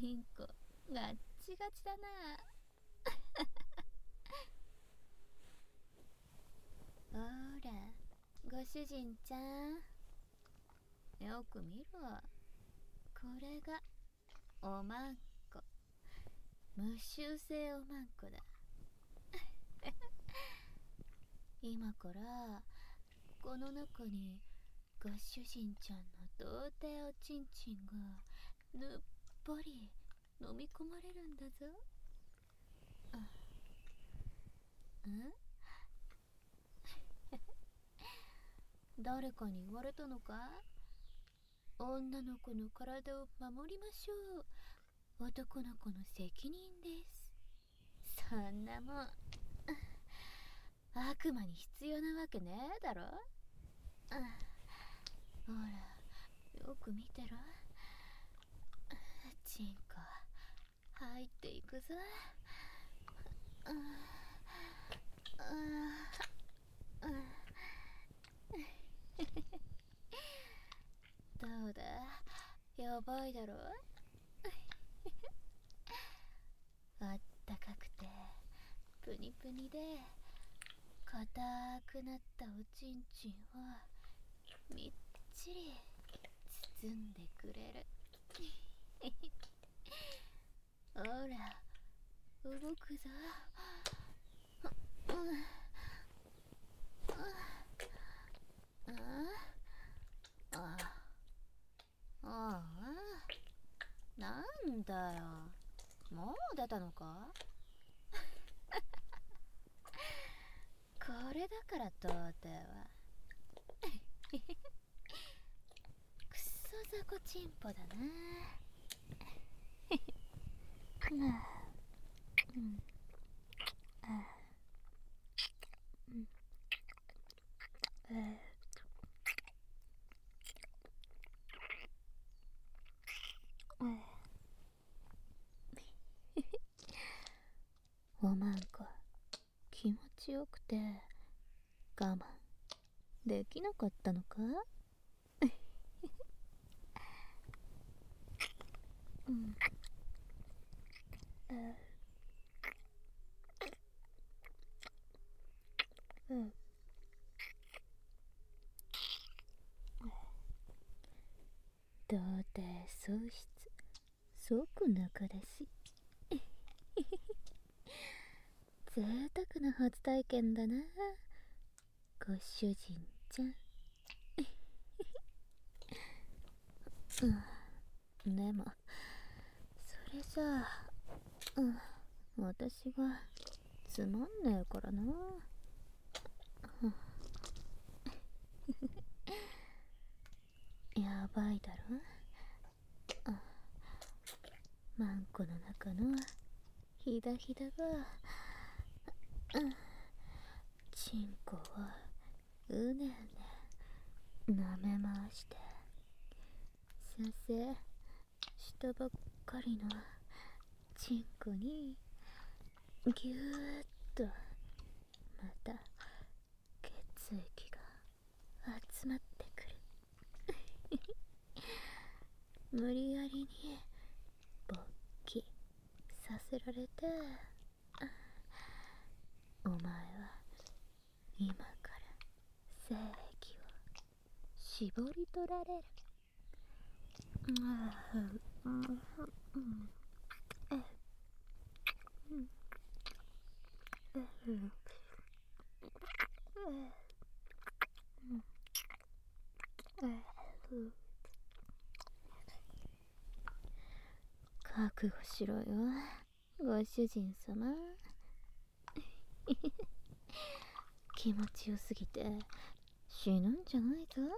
チンコガッチガチだな。ほらご主人ちゃん、よく見ろ。これがおまんこ、無臭性おまんこだ。今からこの中にご主人ちゃんの童貞おちんちんがぬっぽり飲み込まれるんだぞ。ん誰かに言われたのか？女の子の体を守りましょう。男の子の責任です。そんなもん悪魔に必要なわけねえだろ。ほらよく見てろ。チンコ入っていくぞ。どうだ、やばいだろ。あったかくてプニプニで硬くなったおちんちんをみっちり包んでくれる。ほら動くぞ。ああ、なんだよ、もう出たのか？これだから童貞はクソザコチンポだな。おまんこ気持ちよくて我慢できなかったのか？童貞喪失即中出し。贅沢な初体験だな、ご主人ちゃん。でもそれじゃあ、私がつまんねえからな。やばいだろ。マンコの中のヒダヒダがチンコをうねうね舐め回してさせしたばっかりのチンコにぎゅーっとまた血液が集まってくる。無理やりに勃起させられて、お前は今から精液を絞り取られる。覚悟しろよ、ご主人様。気持ちよすぎて死ぬんじゃないぞ。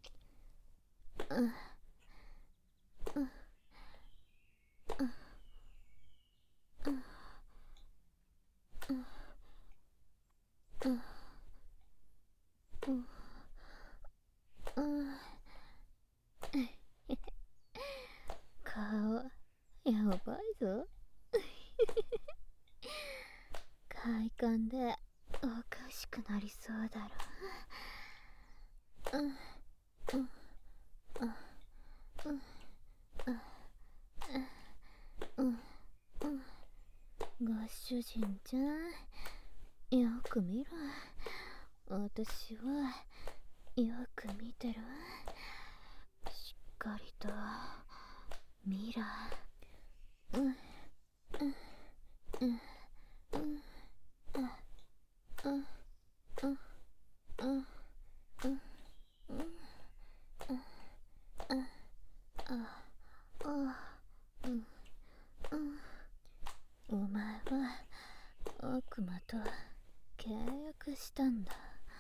顔やばいぞ。快感でおかしくなりそうだろ。 主人ちゃん、よく見ろ。私はよく見てる。しっかりと見ろ。うん、うん、うん、うん、うん、うん、うん、うん、うん、うん、あ、あ、うん、うん。お前は悪魔と契約したんだ。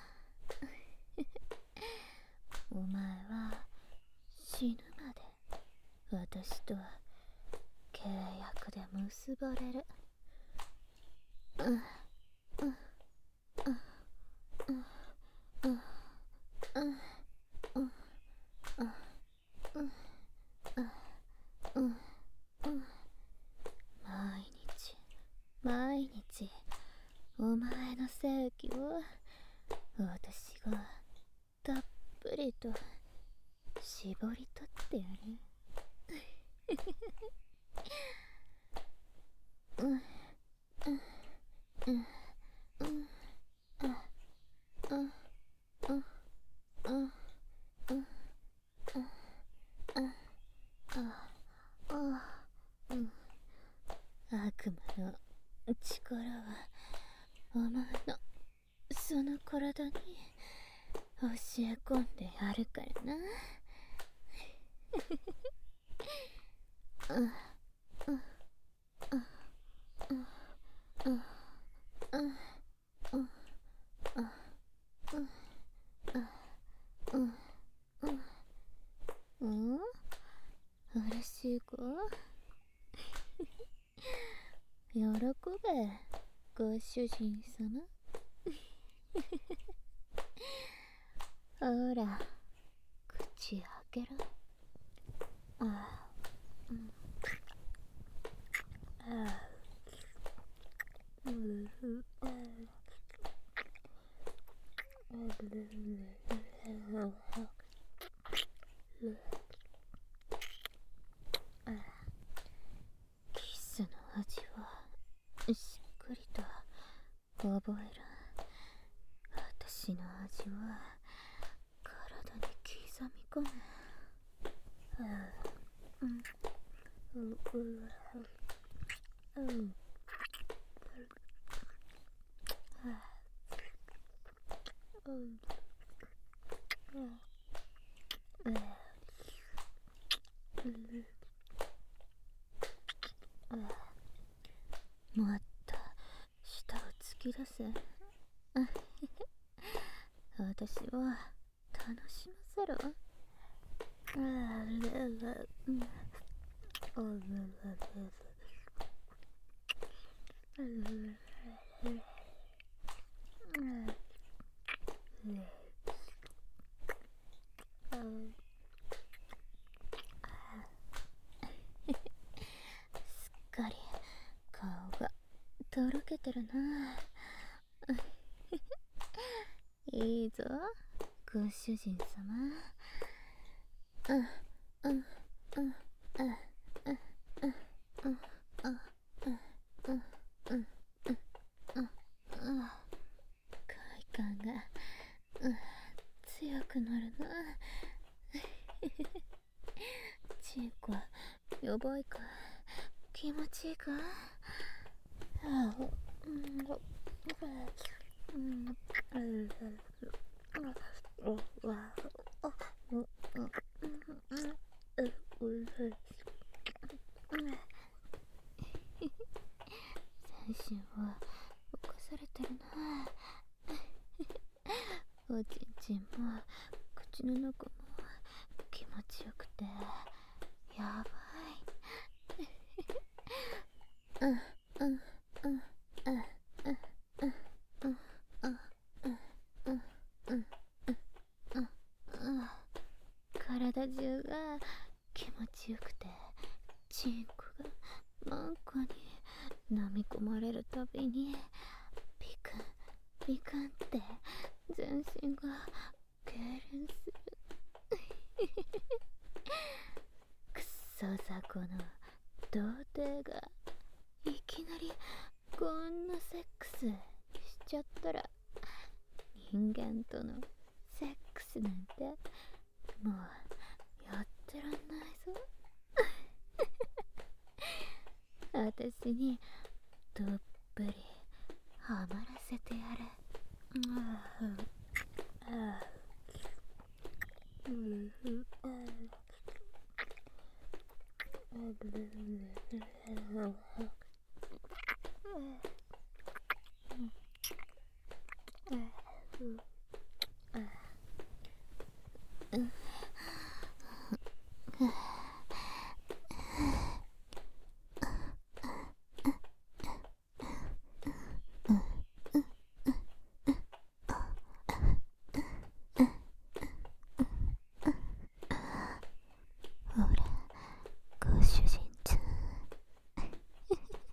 お前は死ぬまで私と契約で結ばれる。うん、うん、うん、うん、うん、うん、うん、うん、うん、うん。毎日、毎日、お前の正義を私がたっぷりと絞り取ってやる。うん、うん、うん、うん、あ、うん、うん、うん、うん、うん、あ、あ、うん。悪魔の力はお前のその体に教え込んでやるからな。うん、うん、うん、うん、うん、うん、うん、うん、うん、嬉しいか。喜べ、ご主人様。ほら、口開けろ。ああ、うん、ああ、うん、ああ、キスの味はしっかりと覚える。私の味は体に刻み込む。ああ、うん、うん、うん、うん、ああ、うん、うん、うん、うん、もっと舌を突き出せ。私は楽しませろ。ああ、うん、おう、すっかり顔がとろけてるな。いいぞ、ご主人様。うん、うん、うん、うん、うん、うん、うん、うん、うん、うん、うん、快感が、うん、強くなるな。チンコはやばいか、気持ちいいか。ああ、うん、うん、全身は犯されてるな。おちんちんも口の中も気持ちよくてやばい。うん、うん、うん、うん、うん、うん、うん、うん、うん、うん、うん、うん、体中が気持ちよくて、チンコがマンコに飲み込まれるたびにピクンピクンって全身が痙攣する。クソ雑魚の童貞がいきなりこんなセックスしちゃったら人間とのセックスなんてもうやってらんないぞ。私にどっぷりハマらせてやれ。ほら、ご主人ちゃん。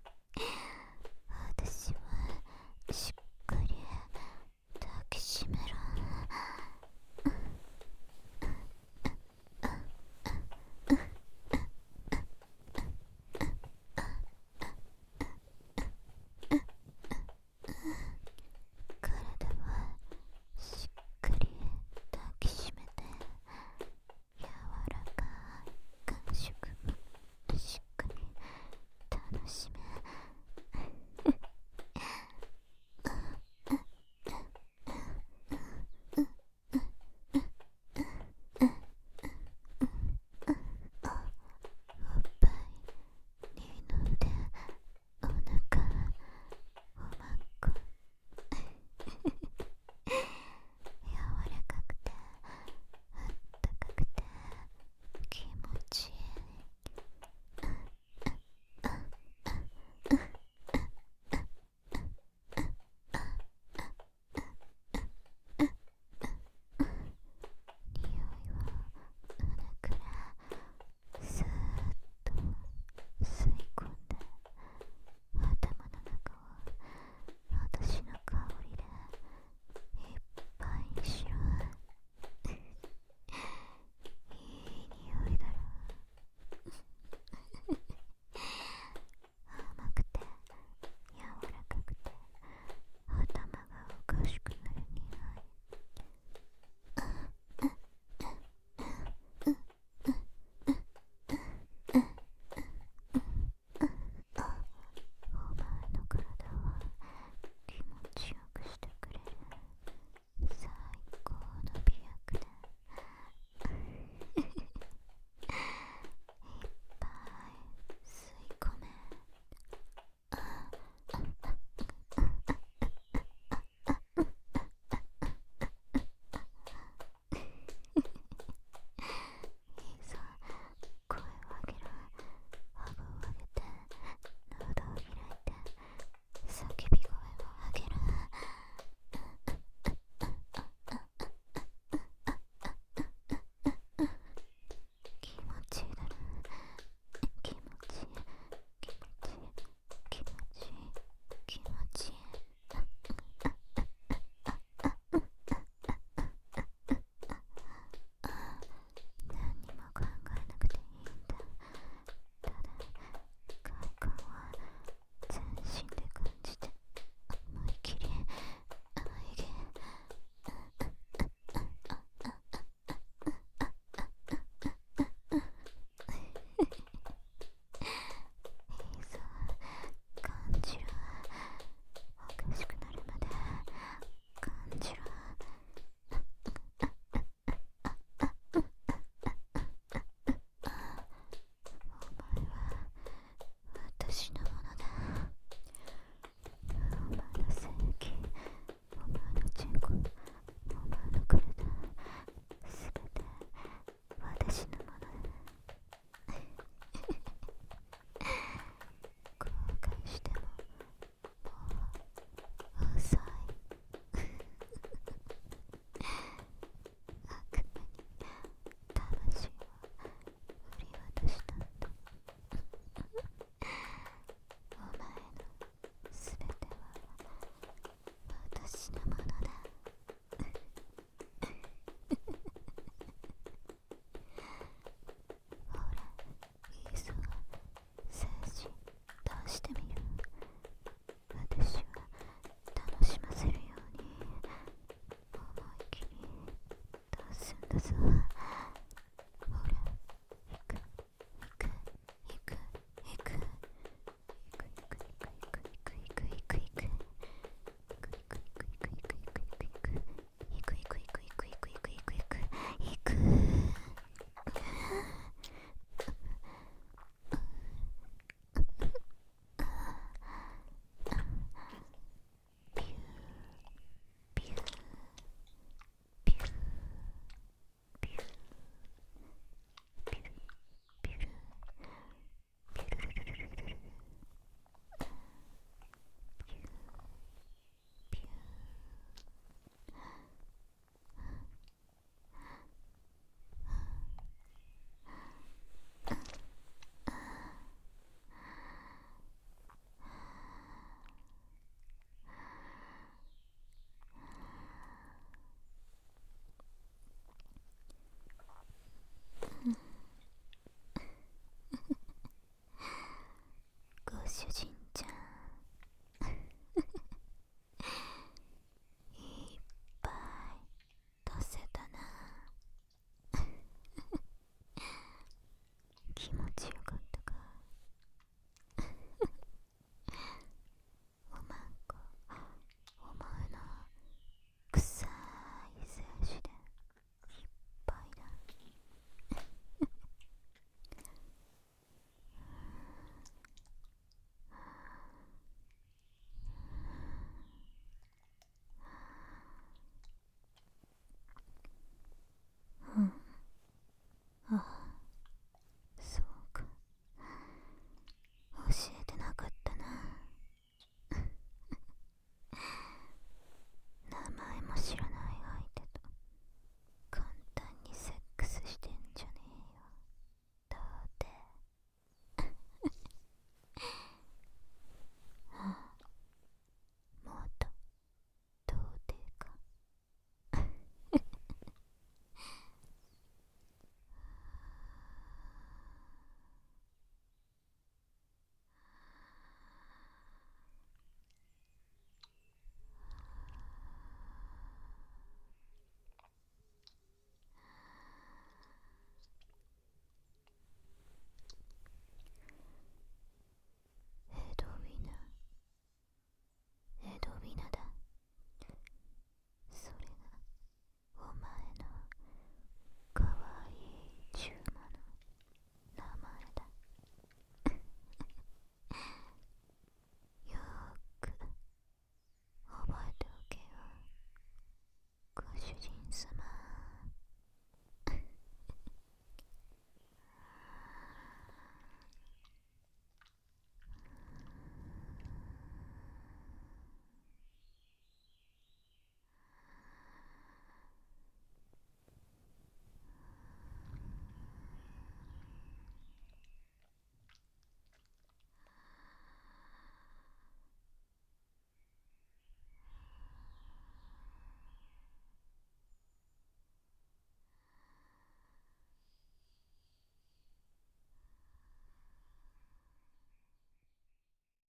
すんだぞ。